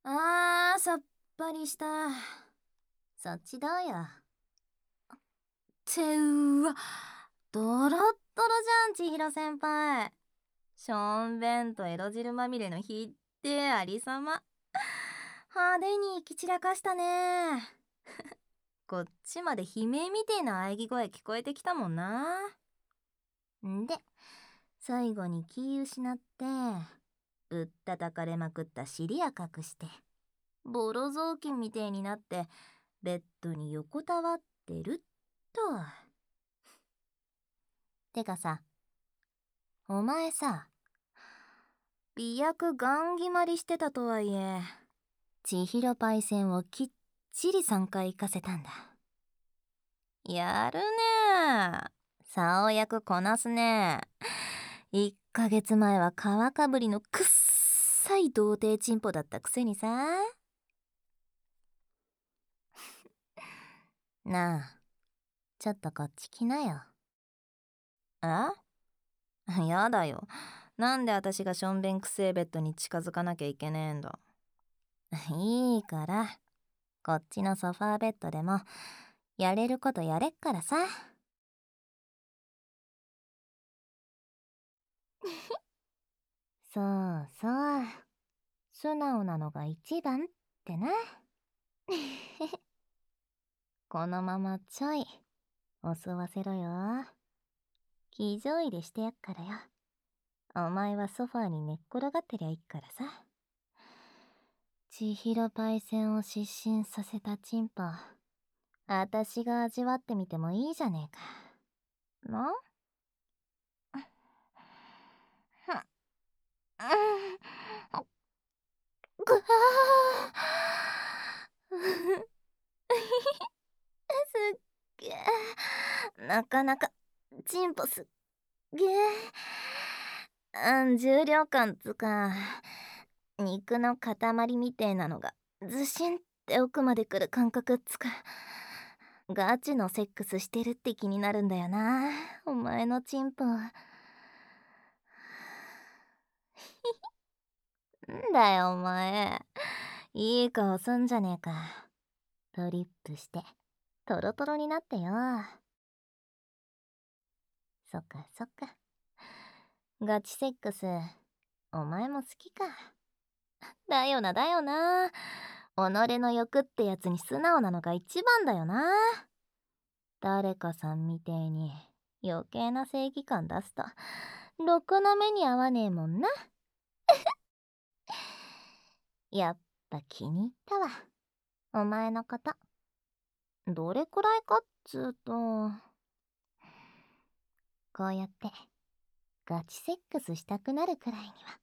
さっぱりした。そっちどうよ。うわ、ドロッドロじゃん、千尋先輩。しょんべんとエロ汁まみれの日ってありさま。派手に行き散らかしたね。こっちまで悲鳴みてえな喘ぎ声聞こえてきたもんな。んで、最後に気失って、ぶったたかれまくった尻や隠して、ボロ雑巾みてえになって、ベッドに横たわってるっと。てかさ、お前さ、美薬ガン決まりしてたとはいえ、千尋パイセンをきっちり3回行かせたんだ。やるねえ。竿役こなすねえ。1ヶ月前は皮かぶりのくっさい童貞チンポだったくせにさ。なあ、ちょっとこっち来なよ。やだよ。なんで私がしょんべんくせえベッドに近づかなきゃいけねえんだ。いいから、こっちのソファーベッドでもやれることやれっからさ。そうそう、素直なのが一番ってな。このままちょい襲わせろよ。騎乗位でしてやっからよ。お前はソファーに寝っ転がってりゃいいからさ。千尋パイセンを失神させたチンポ、あたしが味わってみてもいいじゃねえか。なぐわーすっげえ。なかなかチンポすっげえ。重量感つか、肉の塊みてえなのがずしんって奥までくる感覚つか。ガチのセックスしてるって気になるんだよな、お前のチンポ。んだよお前、いい顔すんじゃねえか。トリップしてトロトロになってよ。そっかそっか、ガチセックスお前も好きか。だよなだよな、己の欲ってやつに素直なのが一番だよな。誰かさんみてえに余計な正義感出すとろくな目に合わねえもんな。やっぱ気に入ったわ、お前のこと。どれくらいかっつうと、こうやってガチセックスしたくなるくらいには。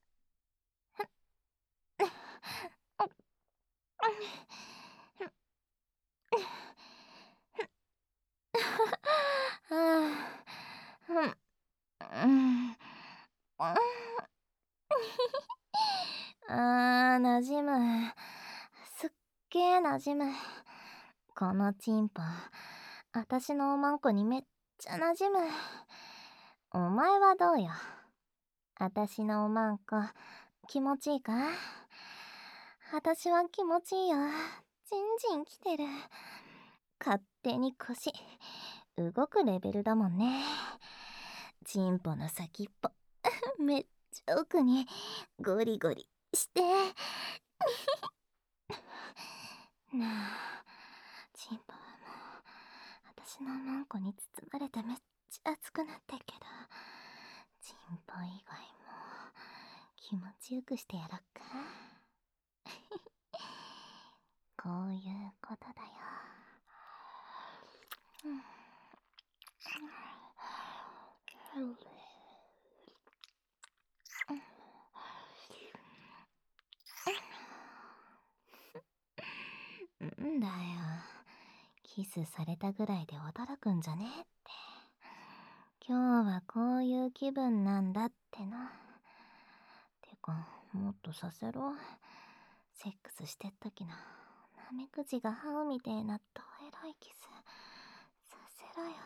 なじむ。すっげえなじむ。このチンポ、あたしのおまんこにめっちゃなじむ。お前はどうよ。あたしのおまんこ、気持ちいいか？あたしは気持ちいいよ。じんじんきてる。勝手に腰、動くレベルだもんね。チンポの先っぽ、めっちゃ奥にゴリゴリして。なあ、チンポはもう、私のマンコに包まれてめっちゃ熱くなってるけど、チンポ以外も気持ちよくしてやろっか。こういうことだよ。んだよ、キスされたぐらいで驚くんじゃねえって。今日はこういう気分なんだってな。てか、もっとさせろ。セックスしてっ時のナメクジが這うみてえなドエロいキスさせろよ。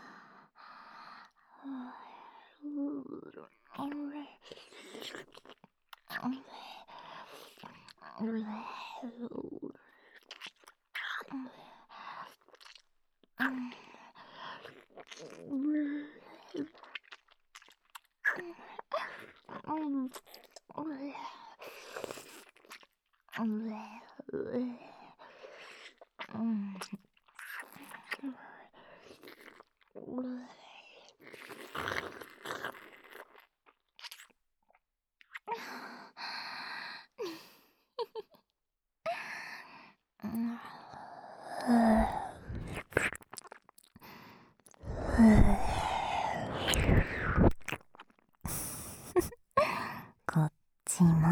こっちも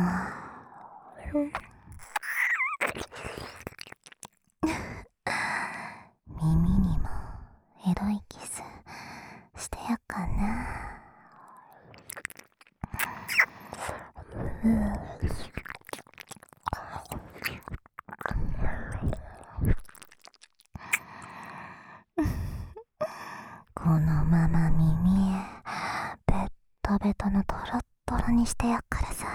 耳にもエロいキスしてやっかな。このまま耳ベットベトのトロットロにしてやっからさ。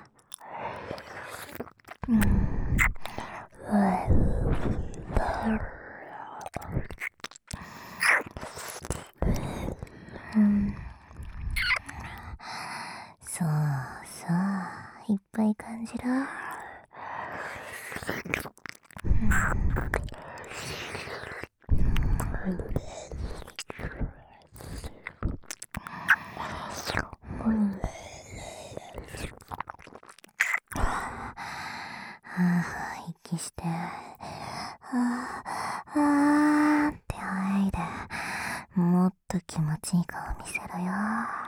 そうそういっぱい感じろ。息してって吐いでもっと気持ちいい顔見せろよ。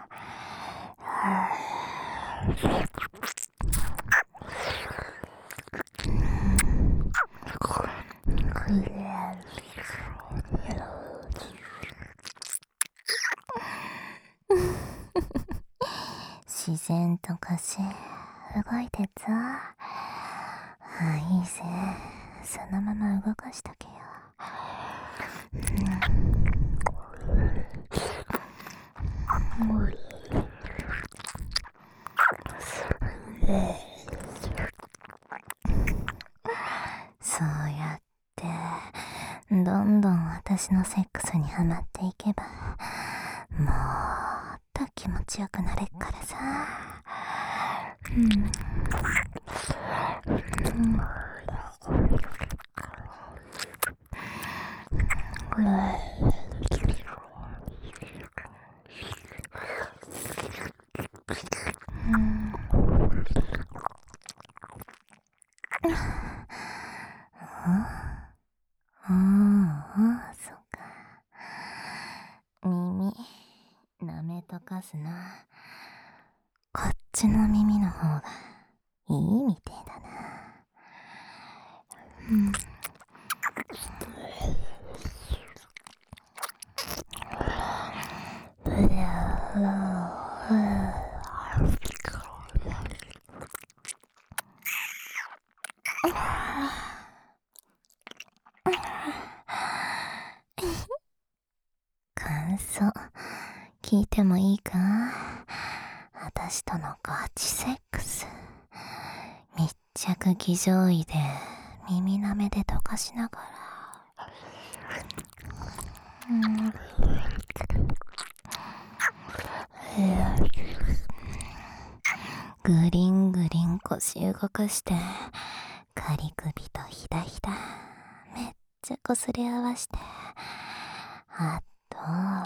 自然と腰動いてっぞ。いいぜ、そのまま動かしとけよ。そうやってどんどん私のセックスにはまっていけばもっと気持ちよくなれっからさ。そっか。耳舐めとかすな。こっちの耳の方がいいみてえだな。感想聞いてもいいか？私とのガチセックス密着騎乗位で耳舐めで溶かしながらグリングリン腰動かして仮首とひだひだめっちゃこすり合わして、あと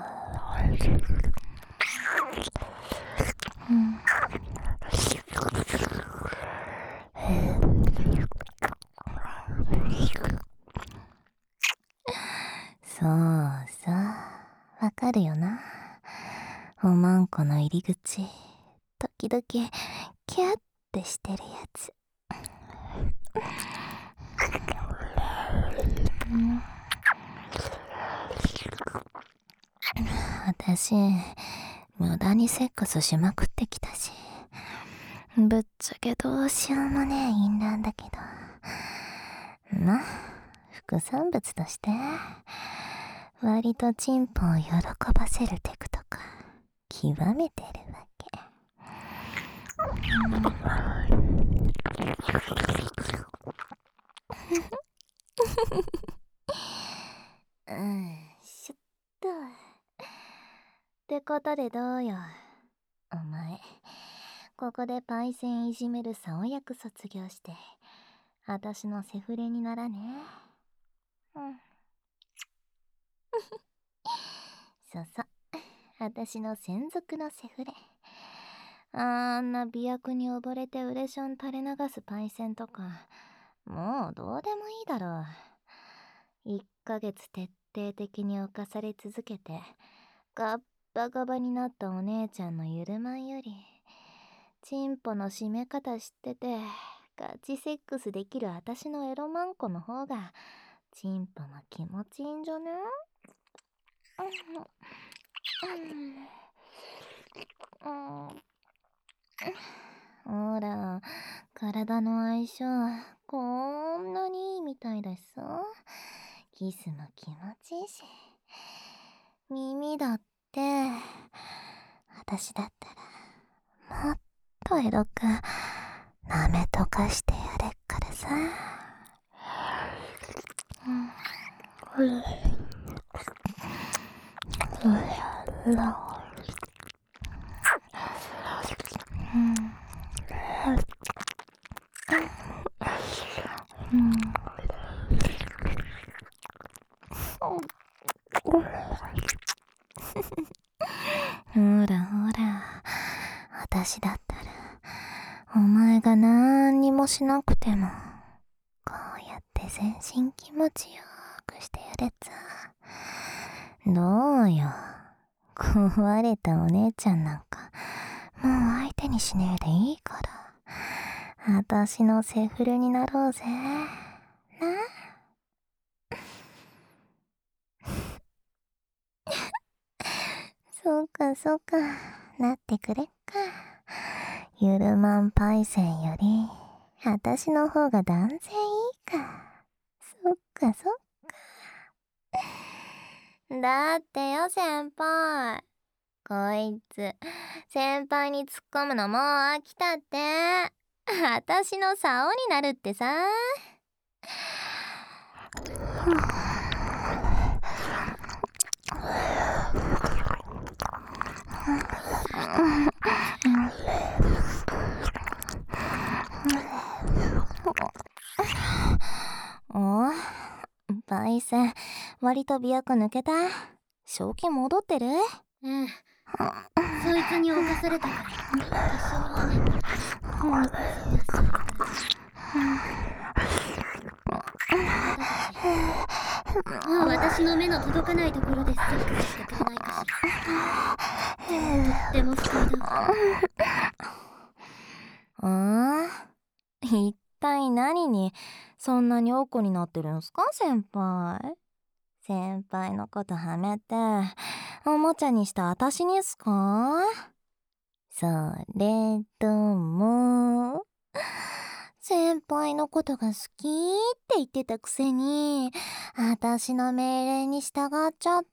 そうそうわかるよな。おまんこの入り口時々キャッてしてるやつ。私無駄にセックスしまくってきたし、ぶっちゃけどうしようもねえ淫乱だけど、まあ副産物として割とチンポを喜ばせるテクとか極めてるわけ。 ことでどうよ。お前、ここでパイセンいじめる竿役卒業して、私のセフレにならね。うん。そうそう。私の専属のセフレ。あんな美薬に溺れてウレション垂れ流すパイセンとか、もうどうでもいいだろう。1ヶ月徹底的に侵され続けて、ガッバガバになったお姉ちゃんのゆるまんより、チンポの締め方知ってて、ガチセックスできる私のエロマンコの方が、チンポも気持ちいいんじゃね？ほら、体の相性、こんなにいいみたいだしさ。キスも気持ちいいし。耳だって、私だったら、もっとエロく、舐めとかしてやれっからさ。ほらほら、私だったら、お前がなんにもしなくても、こうやって全身気持ちよくしてやれっつ。どうよ、壊れたお姉ちゃんなんか、もう相手にしねえでいいから、私のセフレになろうぜ。な。そうかそうか、なってくれっか。ゆるまんパイセンより、私の方が断然いいか。そっかそっか。だってよ先輩。こいつ、先輩に突っ込むのもう飽きたって。私の竿になるってさ。お？パイセン、割と美薬抜けた？正気戻ってる？ ええ。そいつに侵されたから、一緒に。もう私の目の届かないところでセックスしてくれないかしら。とっても不快だわ。 一体何にそんなにおこになってるんすか先輩。先輩のことはめておもちゃにした私にっすか？それとも先輩のことが好きって言ってたくせに、私の命令に従っちゃって、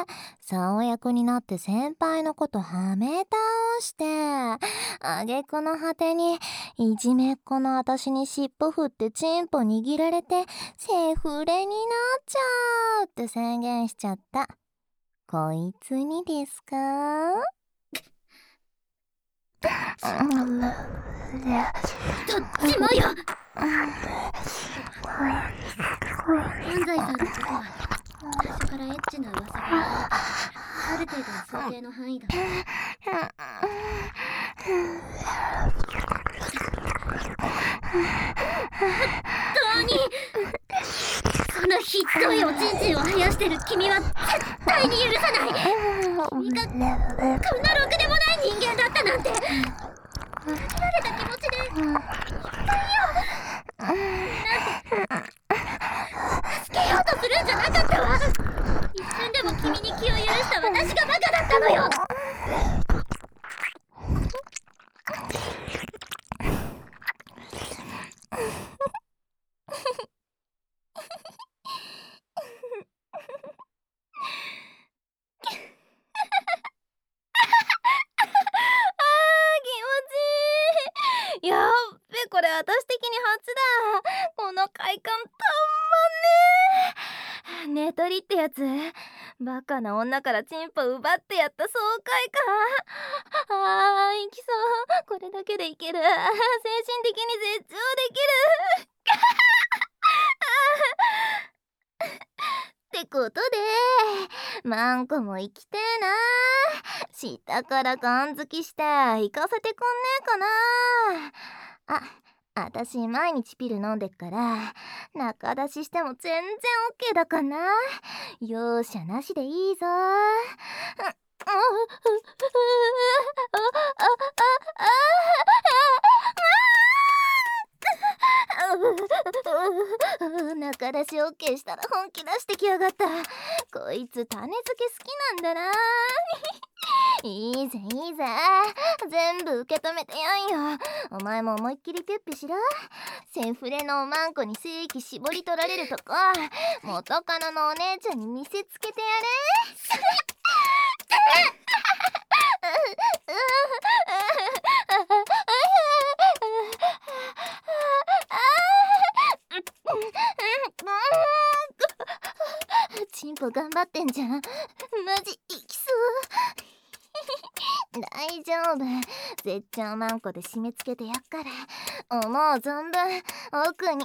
竿役になって先輩のことはめ倒して、挙句の果てに、いじめっ子の私に尻尾振ってチンポ握られて、セフレになっちゃうって宣言しちゃった。こいつにですか？ どっちもよ。安西さんのことは最初からエッチな噂がある程度は想定の範囲だ。本当にそのひどいおちんちんを生やしてる君は絶対に許さない。君がこんなろくでもない人間だったなんて、裏切られた気持ちでいっぱいよ。なんて助けようとするんじゃなかったわ。一瞬でも君に気を許した私がバカだったのよ。 気持ちいい。やっべ、これ私的に初だ。この快感たんまんね寝取りってやつ。バカな女からチンポ奪ってやった爽快感。行きそう。これだけでいける。精神的に絶頂できる。ってことでマンコも行きてえな。下からガン好きして行かせてくんねえかな。あたし毎日ピル飲んでっから中出ししても全然 OK だかな。容赦なしでいいぞ。中出し OK したら本気出してきやがった。こいつ種付け好きなんだな。いいぜいいぜ、全部受け止めてやんよ。お前も思いっきりピュッピしろ。セフレのおまんこに正規絞り取られるとこ元カノのお姉ちゃんに見せつけてやれ。チンポ頑張ってんじゃん。マジいきそう。大丈夫、絶頂マンコで締め付けてやっから思う存分奥にな。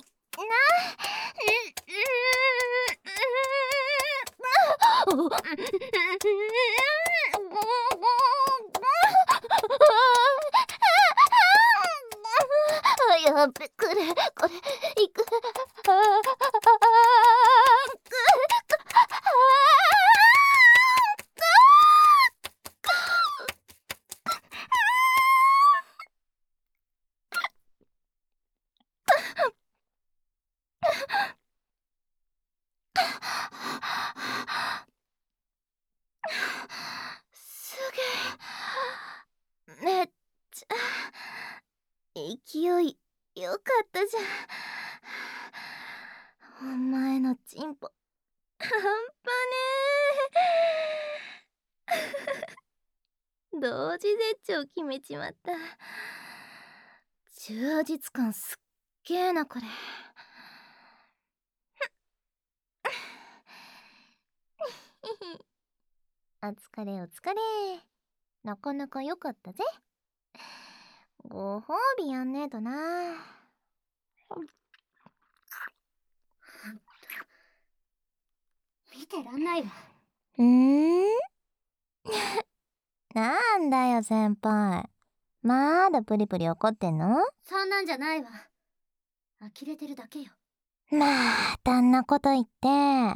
やっべ、これいく。すげえ、めっちゃ勢いよかったじゃん。お前のチンポ半端ねえ。同時絶頂決めちまった。充実感すっげえなこれ。お疲れお疲れ。なかなか良かったぜ。ご褒美やんねえとな。 見てらんないわ。 なんだよ先輩、まだプリプリ怒ってんの？ そんなんじゃないわ。呆れてるだけよ。 またあんなこと言って。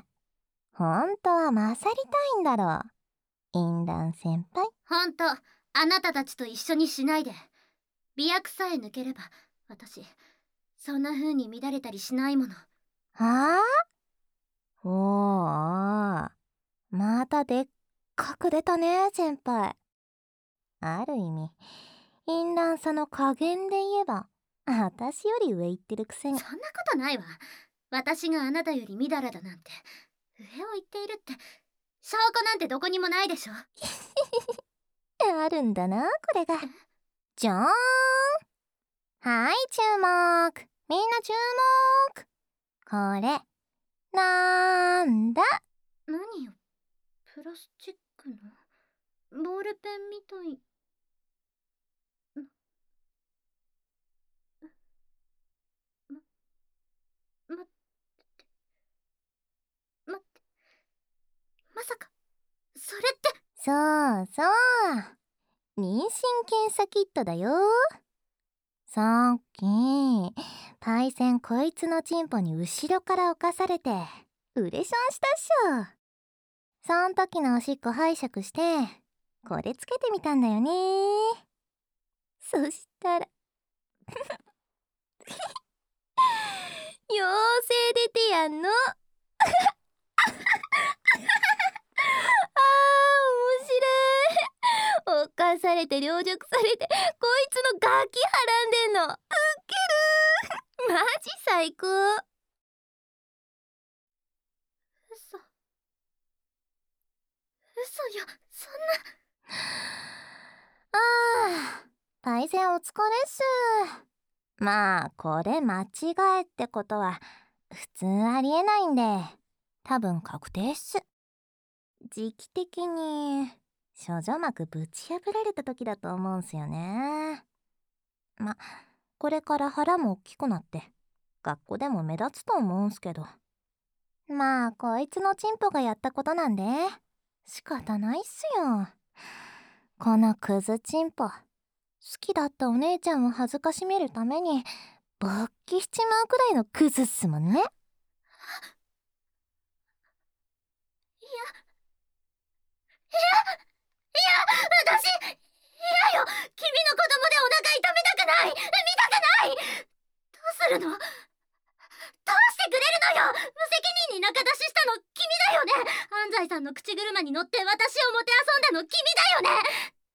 本当は勝りたいんだろ、淫乱先輩。 ほんと、あなたたちと一緒にしないで。媚薬さえ抜ければ私そんな風に乱れたりしないもの。 はあ？おー、またでっかく出たね先輩。ある意味淫乱さの加減で言えば私より上行ってるくせに。 そんなことないわ。私があなたよりみだらだなんて上を言っているって、証拠なんてどこにもないでしょ。 あるんだなこれが。じゃーん。はい注目、みんな注目。これなんだ？ 何よ、プラスチックのボールペンみたい。待って待って、まさかそれって。 そうそう、妊娠検査キットだよ。さっきパイセンこいつのチンポに後ろから侵されてウレションしたっしょ。そん時のおしっこ拝借してこれつけてみたんだよね。そしたら妖精出てやんの。面白い。犯されて凌辱されてこいつのガキはらんでんのウッケる。マジ最高。 嘘よ、そんな。 パイセンお疲れっす。まあこれ間違えってことは普通ありえないんで多分確定っす。時期的に処女膜ぶち破られた時だと思うんすよね。ま、これから腹も大きくなって学校でも目立つと思うんすけど、まあこいつのチンポがやったことなんで仕方ないっすよ。このクズチンポ、好きだったお姉ちゃんを恥ずかしめるために勃起しちまうくらいのクズっすもんね。 私、嫌よ。君の子供でお腹痛めたくない。見たくない。どうするの？どうしてくれるのよ。無責任に仲出ししたの君だよね。安西さんの口車に乗って私をもてあそんだの君だよね。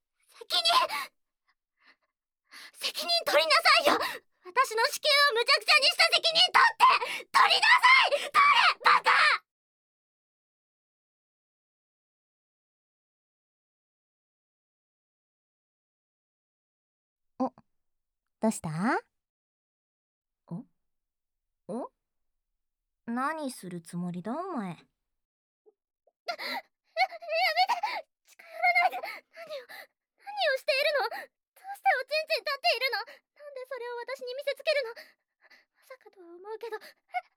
責任取りなさいよ。私の子宮をむちゃくちゃにした責任取りなさい。取れバカ。 お、どうした？お何するつもりだお前。 やめて。近寄らないで。何をしているの？どうしておちんちん立っているの？なんでそれを私に見せつけるの？まさかとは思うけど。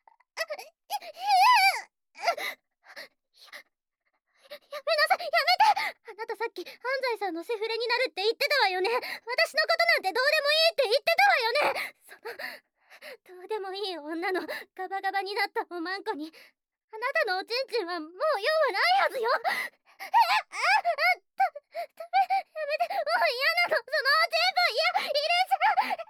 やめなさい。やめて。あなたさっき安西さんのセフレになるって言ってたわよね。私のことなんてどうでもいいって言ってたわよね。そのどうでもいい女のガバガバになったおまんこにあなたのおちんちんはもう用はないはずよ。ダメ。やめて。もう嫌なの。そのおちんぽ入れちゃう。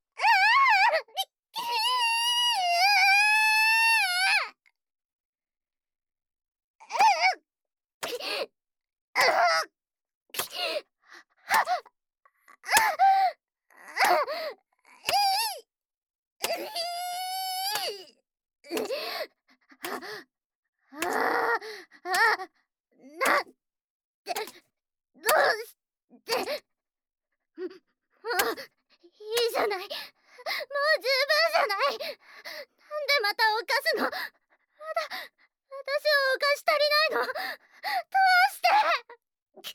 なんで、どうして。もういいじゃない。もう十分じゃない。なんでまた犯すの。まだ私を犯し足りないの。どうして。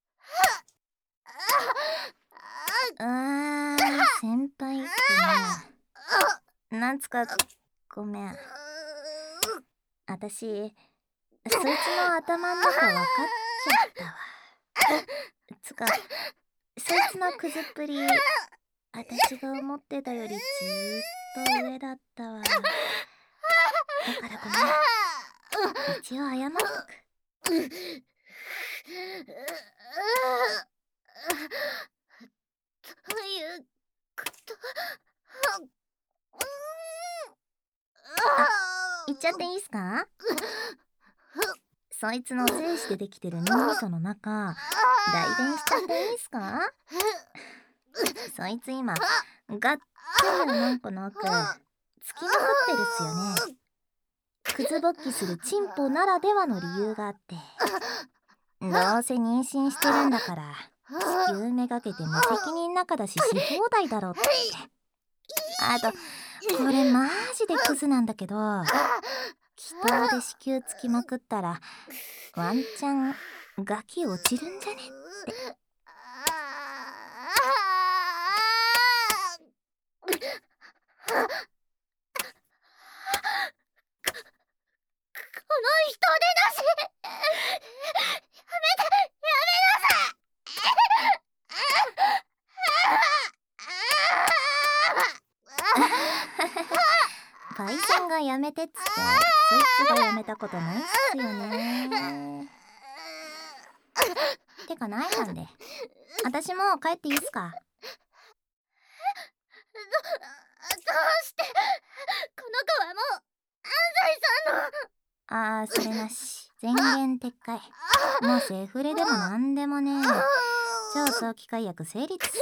先輩ってね、なんつかごめん。私そいつの頭の中分かっちゃったわ。つかそいつのクズっぷり私が思ってたよりずーっと上だったわ。だからごめん、一応謝っとく。 ということ言っちゃっていいっすか？そいつの精子でできてる脳みその中代弁しちゃっていいっすか？そいつ今がっつりマンコの奥突きまくってるっすよね。クズ勃起するチンポならではの理由があって、どうせ妊娠してるんだから子宮めがけて無責任仲だしし放題だろって。あとこれマジでクズなんだけど、気筒で子宮つきまくったらワンチャンガキ落ちるんじゃねって。 この人でなし。やめて。やめなさい。 パイセンがやめてっつってそいつがやめたことないっすよね。てかないなんで私もう帰っていいっすか？ どうして。この子はもう安西さんの。 それなし、全言撤回。もうセフレでもなんでもねえ。超早期解約成立。 そんなの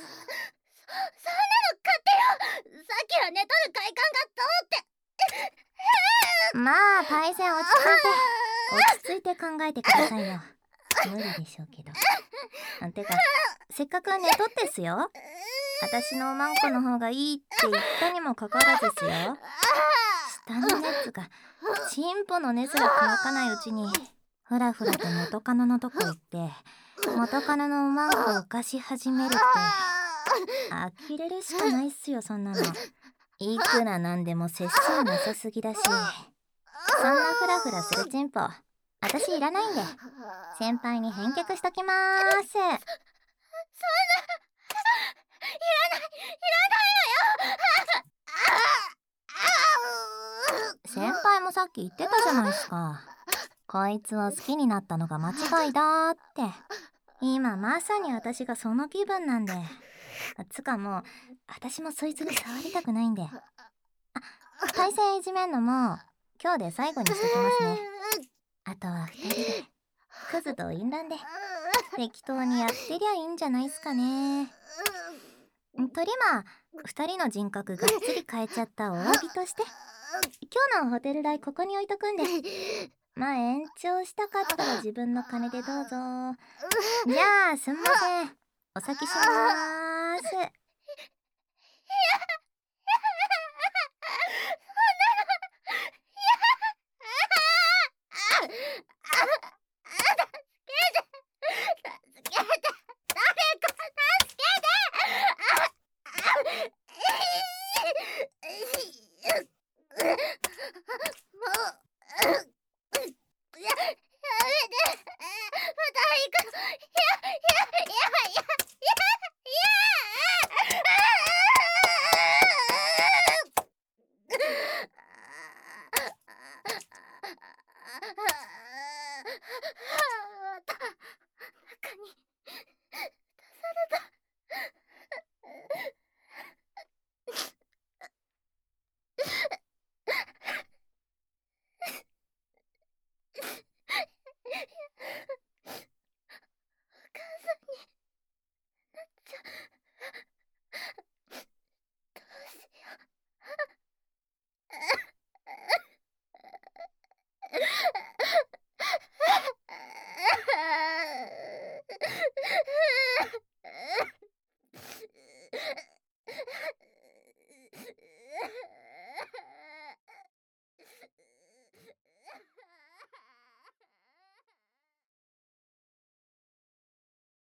勝手よ。さっきは寝とる快感が通って。 まあパイセン落ち着いて考えてくださいよ。無理でしょうけど。てかせっかく寝とってっすよ。私のマンコの方がいいって言ったにもかかわらずっすよ。 下の熱がチンポの熱が乾かないうちにふらふらと元カノのとこ行って元カノのおまんこを浮かし始めるって呆れるしかないっすよ。そんなのいくらなんでも節操なさすぎだし、そんなフラフラするチンポ私いらないんで先輩に返却しときまーす。先輩もさっき言ってたじゃないっすか。こいつを好きになったのが間違いだーって。今まさに私がその気分なんで。つかもう私もそいつに触りたくないんで。対戦いじめんのも今日で最後にしときますね。あとは2人でクズと淫乱で適当にやってりゃいいんじゃないっすかね。とりまあ2人の人格がっつり変えちゃったお詫びとして今日のホテル代ここに置いとくんで、まあ延長したかったら自分の金でどうぞ。じゃあすんません、お先しまーす。